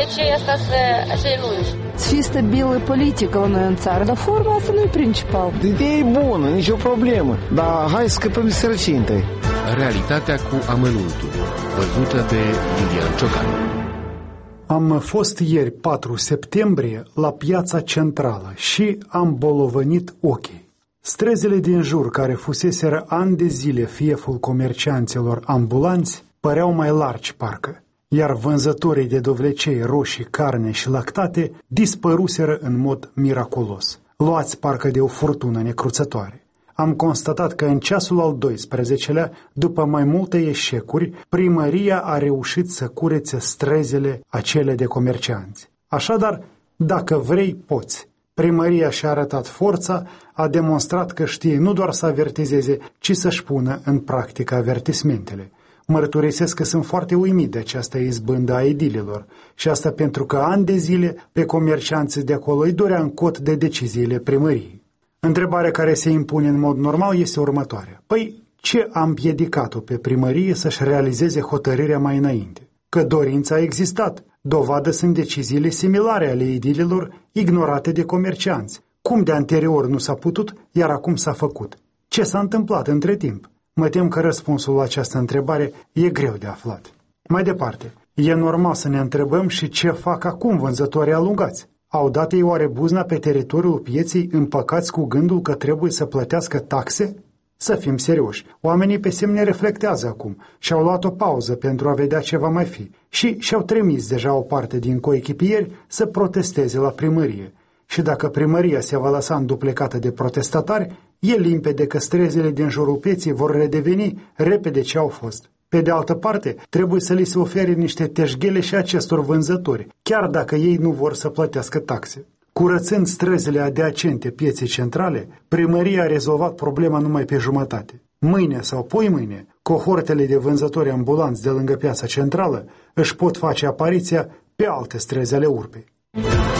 ce asta să lungi. Să fie stabilă politică la noi în țară, dar forma asta nu e principal. Ideea e bună, nicio problemă, dar hai să scăpăm de sărăcie întâi. Realitatea cu amănuntul, văzută de Iulian Ciocan. Am fost ieri, 4 septembrie, la piața centrală și am bolovănit ochii. Străzile din jur, care fuseseră ani de zile fieful comercianților ambulanți, păreau mai largi parcă, iar vânzătorii de dovlecei, roșii, carne și lactate dispăruseră în mod miraculos, luați parcă de o furtună necruțătoare. Am constatat că în ceasul al 12-lea, după mai multe eșecuri, primăria a reușit să curețe străzile acele de comercianți. Așadar, dacă vrei, poți. Primăria și-a arătat forța, a demonstrat că știe nu doar să avertizeze, ci să-și pună în practică avertismentele. Mărturisesc că sunt foarte uimit de această izbândă a edililor și asta pentru că ani de zile pe comercianții de acolo îi dorea în cot de deciziile primăriei. Întrebarea care se impune în mod normal este următoarea. Păi, ce a împiedicat-o pe primărie să-și realizeze hotărârea mai înainte? Că dorința a existat. Dovadă sunt deciziile similare ale edililor ignorate de comercianți. Cum de anterior nu s-a putut, iar acum s-a făcut? Ce s-a întâmplat între timp? Mă tem că răspunsul la această întrebare e greu de aflat. Mai departe, e normal să ne întrebăm și ce fac acum vânzătorii alungați. Au dat ei oare buzna pe teritoriul pieței împăcați cu gândul că trebuie să plătească taxe? Să fim serioși, oamenii pe semne reflectează acum și au luat o pauză pentru a vedea ce va mai fi și și-au trimis deja o parte din coechipieri să protesteze la primărie. Și dacă primăria se va lăsa înduplecată de protestatari, e limpede că străzile din jurul pieței vor redeveni repede ce au fost. Pe de altă parte, trebuie să li se ofere niște teșghele și acestor vânzători, chiar dacă ei nu vor să plătească taxe. Curățând străzile adiacente pieței centrale, primăria a rezolvat problema numai pe jumătate. Mâine sau poimâine, cohortele de vânzători ambulanți de lângă piața centrală își pot face apariția pe alte străzi ale Urpei.